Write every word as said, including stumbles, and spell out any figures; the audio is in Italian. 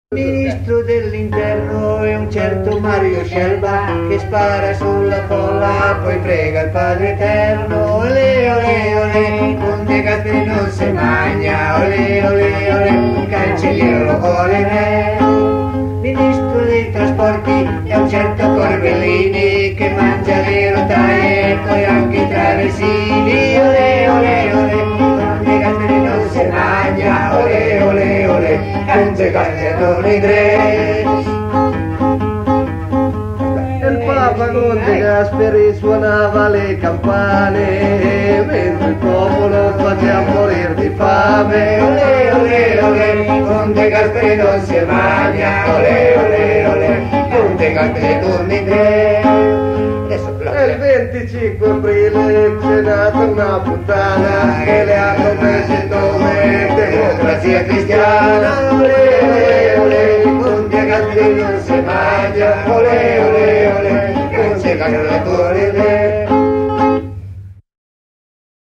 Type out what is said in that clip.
Ministro dell'interno è un certo Mario Scelba che spara sulla folla, poi prega il Padre Eterno. Ole ole ole, con De Gasperi non si magna. Ole ole ole, un cancelliere lo vuole re. Ministro dei trasporti è un certo Corbellini che mangia le rotaie e poi anche i traversini. Ole ole ole, con De Gasperi non si magna. Ole ole ole, con De Gasperi non ridre. Il Papa con De Gasperi suonava le campane mentre il popolo faceva morire di fame. Ole ole ole, con De Gasperi non si magna. Ole ole ole, con De Gasperi torni in tre. Adesso E il venticinque aprile c'è nata una puttana che le hanno messo il nome democrazia cristiana. Ole ole ole, con De Gasperi non si magna. Ole ole ole, con De Gasperi torni in tre.